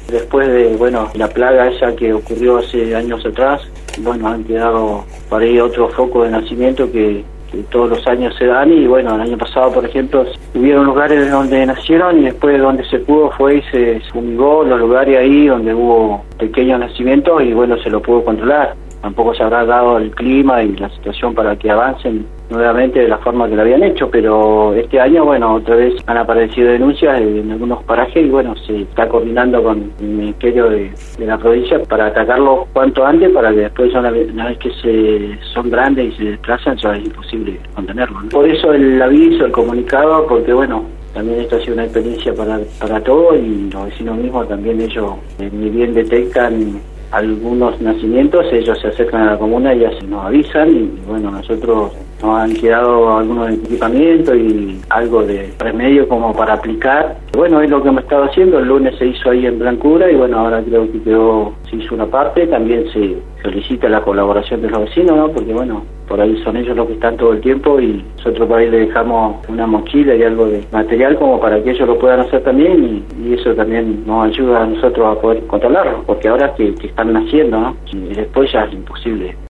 Después de, bueno, la plaga esa que ocurrió hace años atrás, bueno, han quedado por ahí otro foco de nacimiento que todos los años se dan y bueno, el año pasado, por ejemplo, hubieron lugares donde nacieron y después donde se pudo fue y se fumigó los lugares ahí donde hubo pequeños nacimientos y bueno, se lo pudo controlar. Tampoco se habrá dado el clima y la situación para que avancen nuevamente de la forma que lo habían hecho, pero este año, bueno, otra vez han aparecido denuncias en algunos parajes y bueno, se está coordinando con el Ministerio de la provincia para atacarlos cuanto antes, para que después una vez que son grandes y se desplazan, ya es imposible contenerlos, ¿no? Por eso el aviso, el comunicado, porque bueno, también esto ha sido una experiencia para todos y los vecinos mismos también ellos, ni bien detectan algunos nacimientos, ellos se acercan a la comuna y ya se nos avisan y bueno, nosotros nos han quedado algunos equipamientos y algo de remedio como para aplicar. Bueno, es lo que hemos estado haciendo, el lunes se hizo ahí en Blancura y bueno, ahora creo que se hizo una parte, también se solicita la colaboración de los vecinos, ¿no? Porque bueno, por ahí son ellos los que están todo el tiempo y nosotros por ahí le dejamos una mochila y algo de material como para que ellos lo puedan hacer también y eso también nos ayuda a nosotros a poder controlarlo, porque ahora que están naciendo, ¿no? Y después ya es imposible.